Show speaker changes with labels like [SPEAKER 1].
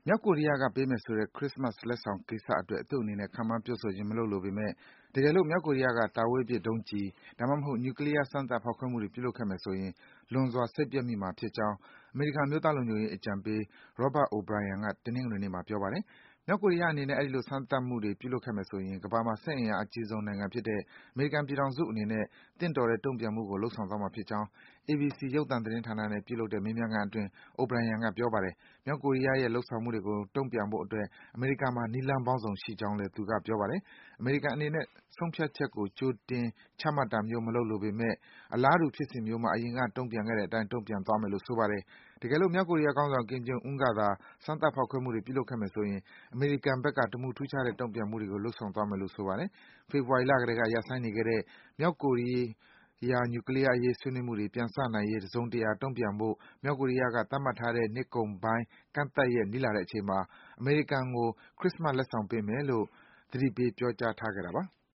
[SPEAKER 1] မြောက်ကိုရီးယားကပေးမယ်ဆိုတဲ့ ခရစ္စမတ်လက်ဆောင်ကိစ္စအတွက် သူ့အနေနဲ့ ခန့်မှန်းပြောဆိုခြင်း မလုပ်လိုပေမယ့် တကယ်လို့ မြောက်ကိုရီးယားက တာဝေးပစ်ဒုံးကျည် ဒါမှမဟုတ် နျူကလီးယား စမ်းသပ် ဖောက်ခွဲမှုတွေ ပြုလုပ်ခဲ့မယ်ဆိုရင် လွန်စွာ စိတ်ပျက်မိမှာဖြစ်ကြောင်း အမေရိကန် အမျိုးသားလုံခြုံရေးအကြံပေး Robert O'Brien က တနင်္ဂနွေနေ့မှာ ပြောပါတယ်။ မြောက်ကိုရီးယားအနေနဲ့ အဲဒီလို စမ်းသပ်မှုတွေ ပြုလုပ်ခဲ့မယ်ဆိုရင် ကမ္ဘာမှာ စစ်အင်အားအကြီးဆုံးနိုင်ငံဖြစ်တဲ့ အမေရိကန်ပြည်ထောင်စုအနေနဲ့ သင့်တော်တဲ့ တုံ့ပြန်မှုကို လုပ်ဆောင်သွားမှာဖြစ်ကြောင်း ABC ရုပ်သံသတင်းဌာနနဲ့ ပြုလုပ်တဲ့ မေးမြန်းခန်းအတွင်း O'Brien က ပြောပါတယ်။ မြောက်ကိုရီးယားရဲ့ လုပ်ဆောင်မှုတွေကို တုံ့ပြန်ဖို့အတွက် အမေရိကန်မှာ နည်းလမ်းပေါင်းစုံရှိကြောင်းလည်း သူက ပြောပါတယ်။ အမေရိကန်အနေနဲ့ ဆုံးဖြတ်ချက်ကို ကြိုတင် ချမှတ်တာမျိုး မလုပ်လိုပေမယ့် အလားတူ ဖြစ်စဉ်မျိုးမှာ အရင်က တုံ့ပြန်ခဲ့တဲ့အတိုင်း တုံ့ပြန်သွားမယ်လို့ ဆိုပါတယ်။ တကယ်လို့ မြောက်ကိုရီးယားခေါင်းဆောင် Kim Jong Un ကသာ စမ်းသပ် ဖောက်ခွဲမှုတွေ ပြုလုပ်ခဲ့မယ်ဆိုရင် အမေရိကန်ဘက်က တမူထူးခြားတဲ့ တုံ့ပြန်မှုတွေကို လုပ်ဆောင်သွားမယ်လို့ ဆိုပါတယ်။ ဖေဖော်ဝါရီလကတည်းက ရပ်ဆိုင်းနေခဲ့တဲ့ မြောက်ကိုရီးယား နျူကလီးယားအရေး ဆွေးနွေးမှုတွေ ပြန်စနိုင်ရေး တစုံတရာ တုံ့ပြန်ဖို့ မြောက်ကိုရီးယားက သတ်မှတ်ထားတဲ့ နှစ်ကုန်ပိုင်း ကန့်သတ်ရက် နီးလာတဲ့အချိန်မှာ အမေရိကန်ကို ခရစ္စမတ်လက်ဆောင်ပေးမယ်လို့ ကတိပေး ပြောကြားထားခဲ့တာပါ။